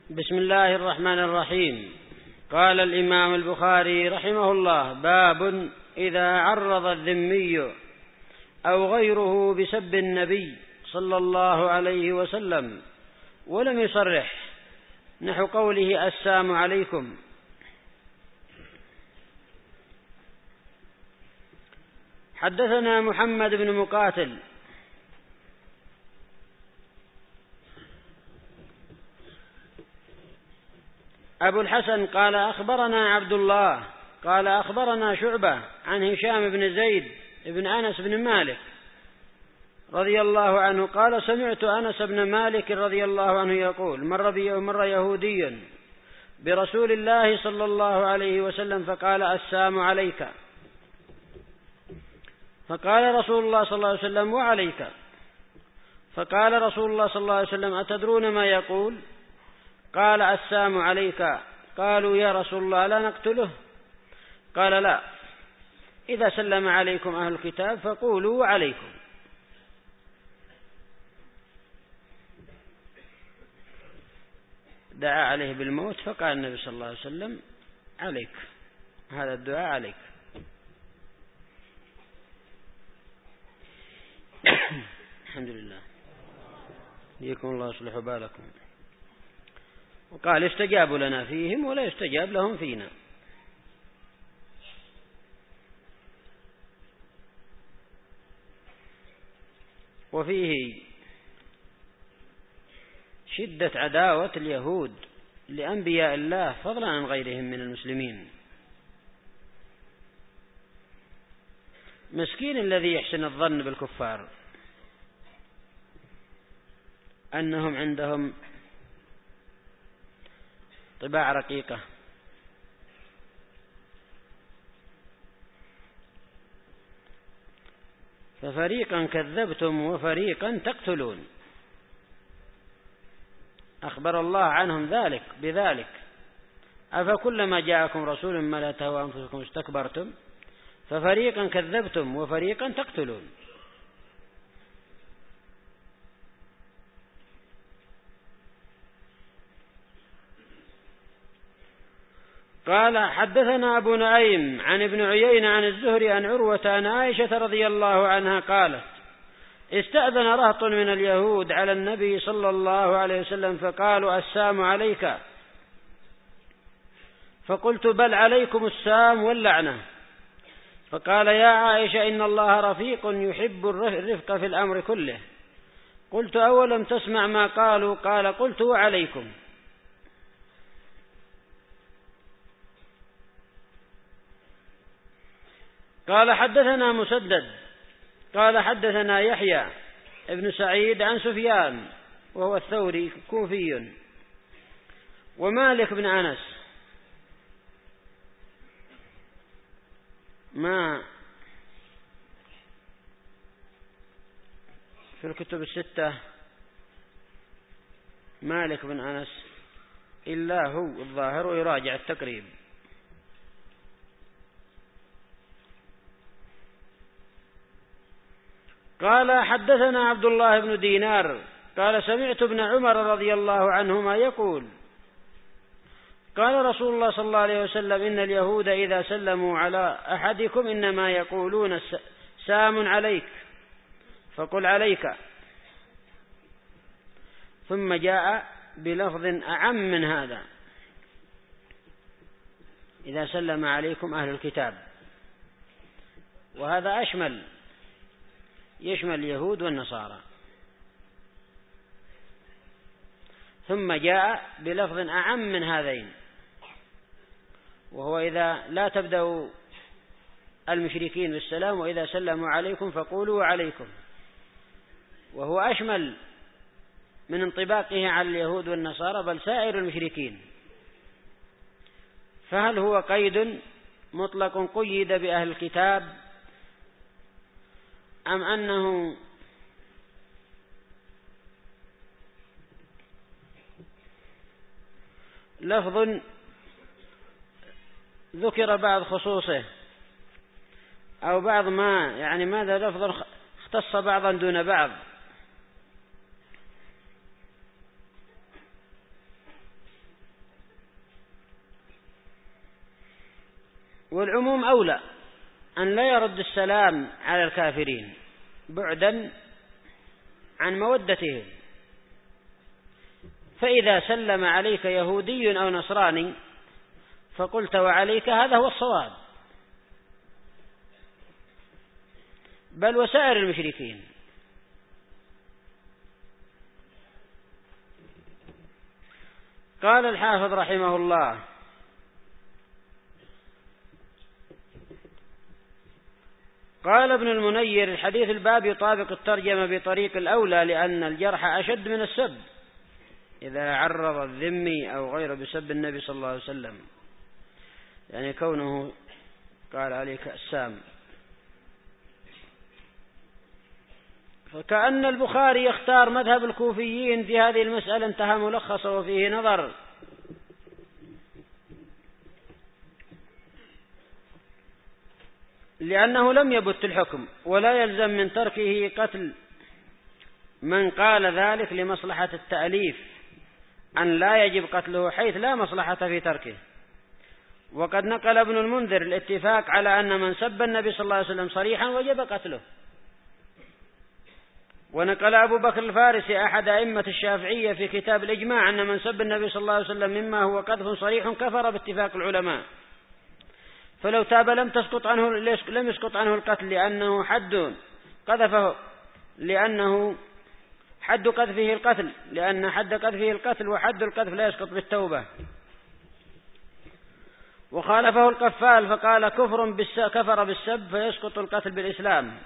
بسم الله الرحمن الرحيم. قال الإمام البخاري رحمه الله: باب إذا عرض الذمي أو غيره بسب النبي صلى الله عليه وسلم ولم يصرح، نحو قوله السلام عليكم. حدثنا محمد بن مقاتل أبو الحسن قال أخبرنا عبد الله قال أخبرنا شعبة عن هشام بن زيد بن أنس بن مالك رضي الله عنه قال: سمعت أنس بن مالك رضي الله عنه يقول: مر يهودي برسول الله صلى الله عليه وسلم فقال: السلام عليك. فقال رسول الله صلى الله عليه وسلم: وعليك. فقال رسول الله صلى الله عليه وسلم: أتدرون ما يقول؟ قال: السلام عليك. قالوا: يا رسول الله لا نقتله؟ قال: لا، إذا سلم عليكم أهل الكتاب فقولوا وعليكم. دعا عليه بالموت فقال النبي صلى الله عليه وسلم: عليك، هذا الدعاء عليك. الحمد لله، يكون الله يصلح بالكم. وقال: استجاب لنا فيهم ولا يستجاب لهم فينا. وفيه شدة عداوة اليهود لأنبياء الله فضلا عن غيرهم من المسلمين. مسكين الذي يحسن الظن بالكفار أنهم عندهم طباع رقيقة، ففريقا كذبتم وفريقا تقتلون. أخبر الله عنهم بذلك: أفكلما جاءكم رسول ما لا تهوى أنفسكم استكبرتم ففريقا كذبتم وفريقا تقتلون. قال: حدثنا أبو نعيم عن ابن عيينة عن الزهري عن عروة عن عائشة رضي الله عنها قالت: استأذن رهط من اليهود على النبي صلى الله عليه وسلم فقالوا: السلام عليك. فقلت: بل عليكم السلام واللعنة. فقال: يا عائشة، إن الله رفيق يحب الرفق في الأمر كله. قلت: أولم تسمع ما قالوا؟ قال: قلت: وعليكم. قال: حدثنا مسدد قال: حدثنا يحيى ابن سعيد عن سفيان وهو الثوري كوفي ومالك بن أنس ما في الكتب الستة مالك بن أنس إلا هو الظاهر، ويراجع التقريب. قال: حدثنا عبد الله بن دينار قال: سمعت ابن عمر رضي الله عنهما يقول: قال رسول الله صلى الله عليه وسلم: إن اليهود إذا سلموا على أحدكم إنما يقولون سام عليك، فقل عليك. ثم جاء بلفظ أعم من هذا: إذا سلم عليكم أهل الكتاب، وهذا يشمل اليهود والنصارى. ثم جاء بلفظ أعم من هذين، وهو: إذا لا تبدأوا المشركين بالسلام، وإذا سلموا عليكم فقولوا عليكم، وهو أشمل من انطباقه على اليهود والنصارى بل سائر المشركين. فهل هو قيد مطلق قيد بأهل الكتاب، أم أنه لفظ ذكر بعض خصوصه، أو بعض ماذا لفظ اختص بعضا دون بعض؟ والعموم أولى أن لا يرد السلام على الكافرين بعدا عن مودتهم. فإذا سلم عليك يهودي أو نصراني فقلت وعليك، هذا هو الصواب، بل وسائر المشركين. قال الحافظ رحمه الله: قال ابن المنير: الحديث الباب يطابق الترجمة بطريق الأولى، لأن الجرح أشد من السب إذا عرض الذمي أو غيره بسب النبي صلى الله عليه وسلم، يعني كونه قال عليك السام. فكأن البخاري يختار مذهب الكوفيين في هذه المسألة، انتهى ملخصا وفيه نظر. لأنه لم يبت الحكم، ولا يلزم من تركه قتل من قال ذلك لمصلحة التأليف أن لا يجب قتله، حيث لا مصلحة في تركه. وقد نقل ابن المنذر الاتفاق على أن من سب النبي صلى الله عليه وسلم صريحا وجب قتله. ونقل أبو بكر الفارسي أحد أئمة الشافعية في كتاب الإجماع أن من سب النبي صلى الله عليه وسلم مما هو قذف صريح كفر باتفاق العلماء، فلو تاب لم يسقط عنه القتل، لأنه حد قذفه، لأنه حد قذفه القتل، لأن حد قذفه القتل، وحد القذف لا يسقط بالتوبة. وخالفه القفال فقال كفر بالسب فيسقط القتل بالإسلام.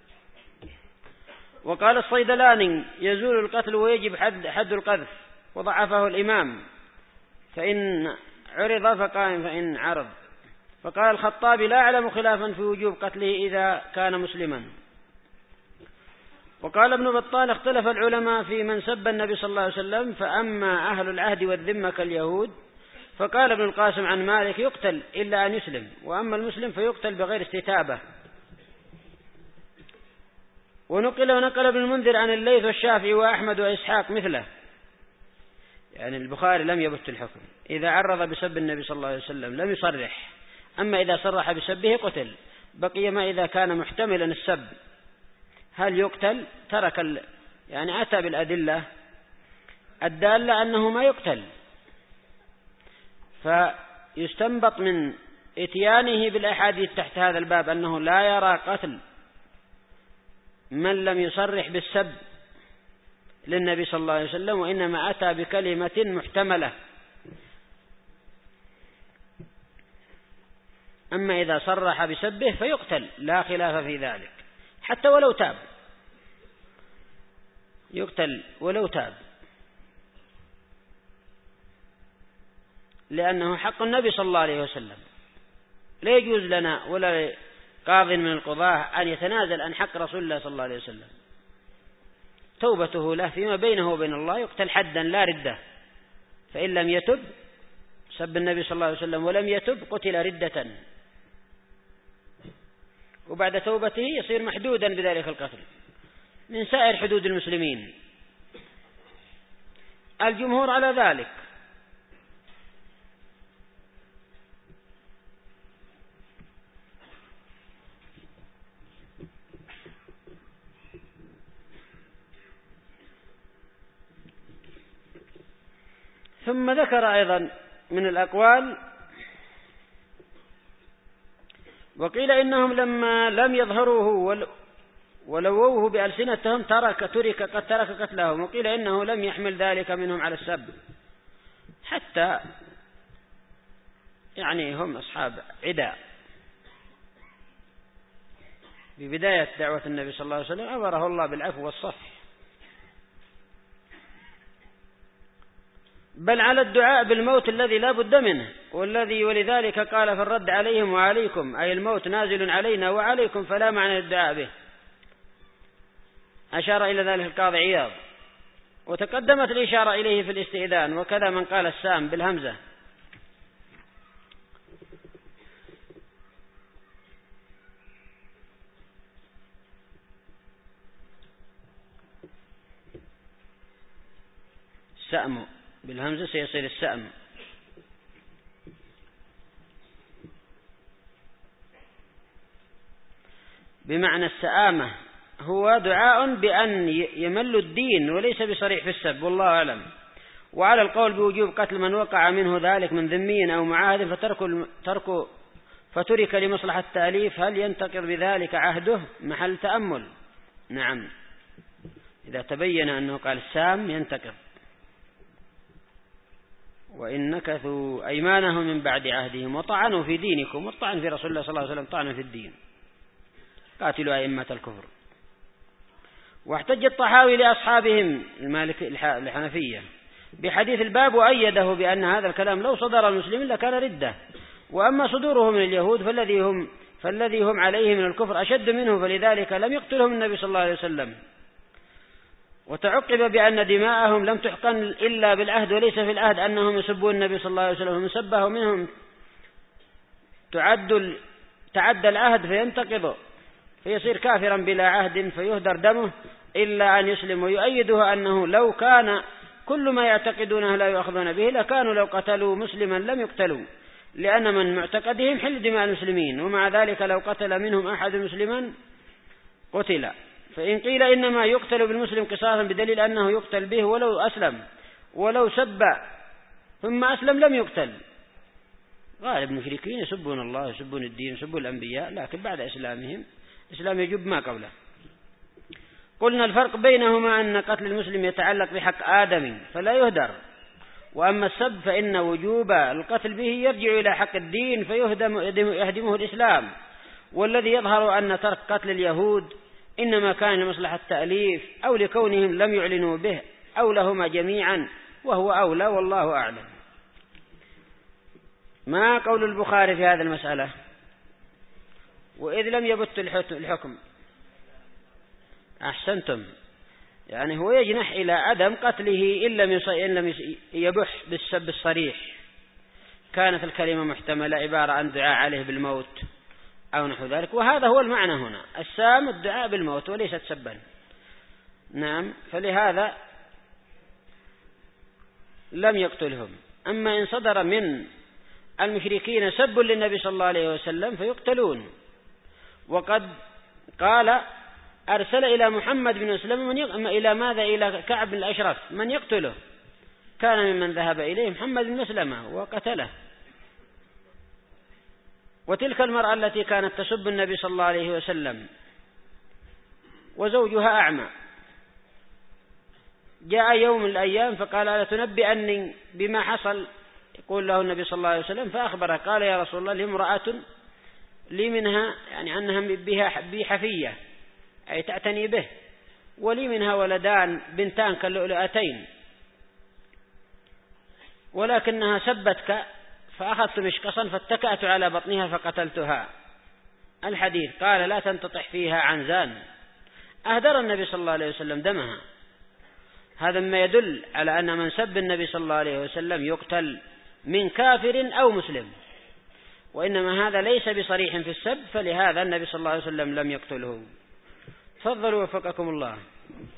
وقال الصيدلاني: يزول القتل ويجب حد القذف، وضعفه الإمام، فإن عرض فقائم فإن عرض. فقال الخطابي: لا أعلم خلافا في وجوب قتله إذا كان مسلما. وقال ابن بطال: اختلف العلماء في من سب النبي صلى الله عليه وسلم، فأما أهل العهد والذمة كاليهود فقال ابن القاسم عن مالك: يقتل إلا أن يسلم، وأما المسلم فيقتل بغير استتابة. ونقل ابن المنذر عن الليث والشافعي وأحمد وإسحاق مثله، يعني البخاري لم يبت الحكم. إذا عرض بسب النبي صلى الله عليه وسلم لم يصرح، أما إذا صرح بسبه قتل. بقي ما إذا كان محتملا السب، هل يقتل؟ يعني أتى بالأدلة الدالة أنه ما يقتل، فيستنبط من إتيانه بالأحاديث تحت هذا الباب أنه لا يرى قتل من لم يصرح بالسب للنبي صلى الله عليه وسلم، وإنما أتى بكلمة محتملة. أما إذا صرح بسبه فيقتل، لا خلاف في ذلك، حتى ولو تاب، يقتل ولو تاب، لأنه حق النبي صلى الله عليه وسلم. لا يجوز لنا ولا قاض من القضاة أن يتنازل عن حق رسول الله صلى الله عليه وسلم. توبته له فيما بينه وبين الله، يقتل حدا لا ردة. فإن لم يتب، سب النبي صلى الله عليه وسلم ولم يتب، قتل ردة، وبعد توبته يصير محدودا بذلك القتل من سائر حدود المسلمين. الجمهور على ذلك. ثم ذكر أيضا من الأقوال: وقيل إنهم لما لم يظهروه ولووه بألسنتهم قد ترك قتلهم. وقيل إنه لم يحمل ذلك منهم على السب، حتى يعني هم أصحاب عداء. في بداية دعوة النبي صلى الله عليه وسلم أمره الله بالعفو والصفح، بل على الدعاء بالموت الذي لا بد منه، ولذلك قال في الرد عليهم: وعليكم، أي الموت نازل علينا وعليكم، فلا معنى للدعاء به. أشار إلى ذلك القاضي عياض، وتقدمت الإشارة إليه في الاستئذان، وكذا من قال السام بالهمزة. سأم بالهمزة سيصير السأم. بمعنى السآمة هو دعاء بأن يملوا الدين وليس بصريح في السب، والله أعلم. وعلى القول بوجوب قتل من وقع منه ذلك من ذمي أو معاهد فترك لمصلحة التأليف، هل ينتقض بذلك عهده؟ محل تأمل. نعم، إذا تبين أنه قال السام ينتقض. وإن نكثوا أيمانهم من بعد عهدهم وطعنوا في دينكم، والطعن في رسول الله صلى الله عليه وسلم طعن في الدين، قاتلوا أئمة الكفر. واحتج الطحاوي لأصحابهم الحنفية بحديث الباب وأيده بأن هذا الكلام لو صدر المسلمين لكان ردة، وأما صدوره من اليهود فالذي هم عليه من الكفر أشد منه، فلذلك لم يقتلهم النبي صلى الله عليه وسلم. وتعقب بأن دماءهم لم تحقن إلا بالعهد وليس في العهد أنهم يسبون النبي صلى الله عليه وسلم، ومن سبه منهم تعدى العهد فينتقض فيصير كافرا بلا عهد فيهدر دمه إلا أن يسلم. ويؤيده أنه لو كان كل ما يعتقدونه لا يؤخذون به لكانوا لو قتلوا مسلما لم يقتلوا، لأن من معتقدهم حل دماء المسلمين، ومع ذلك لو قتل منهم أحد مسلما قتل. فإن قيل إنما يقتل بالمسلم قصاصا بدليل أنه يقتل به ولو أسلم، ولو سب ثم أسلم لم يقتل. غالب المشركين يسبون الله يسبون الدين يسبون الأنبياء، لكن بعد إسلامهم الإسلام يجب ما قبله. قلنا الفرق بينهما أن قتل المسلم يتعلق بحق آدم فلا يهدر، وأما السب فإن وجوب القتل به يرجع إلى حق الدين فيهدمه الإسلام. والذي يظهر أن ترك قتل اليهود إنما كان لمصلحة التأليف أو لكونهم لم يعلنوا به أو لهما جميعا، وهو أولى والله أعلم. ما قول البخاري في هذه المسألة؟ وإذ لم يبت الحكم. أحسنتم، يعني هو يجنح إلى عدم قتله إن لم يبح بالسب الصريح، كانت الكلمة محتملة عبارة عن دعاء عليه بالموت أو نحو ذلك، وهذا هو المعنى هنا، السام الدعاء بالموت وليست سبا. نعم، فلهذا لم يقتلهم. أما إن صدر من المشركين سب للنبي صلى الله عليه وسلم فيقتلون. وقد قال أرسل إلى محمد بن مسلم إلى ماذا؟ إلى كعب بن الأشرف من يقتله، كان ممن ذهب إليه محمد بن مسلمة وقتله. وتلك المرأة التي كانت تسب النبي صلى الله عليه وسلم وزوجها أعمى، جاء يوم من الأيام فقال ألا تنبئني بما حصل؟ يقول له النبي صلى الله عليه وسلم فأخبره، قال يا رسول الله لي امرأة لي منها يعني أنها بي حفية أي تعتني به، ولي منها ولدان بنتان كاللؤلؤتين، ولكنها سبتك فأخذت مشقصا فاتكأت على بطنها فقتلتها. الحديث قال لا تنتطح فيها عنزان، أهدر النبي صلى الله عليه وسلم دمها. هذا ما يدل على أن من سب النبي صلى الله عليه وسلم يقتل من كافر أو مسلم، وإنما هذا ليس بصريح في السب، فلهذا النبي صلى الله عليه وسلم لم يقتله. تفضلوا وفقكم الله.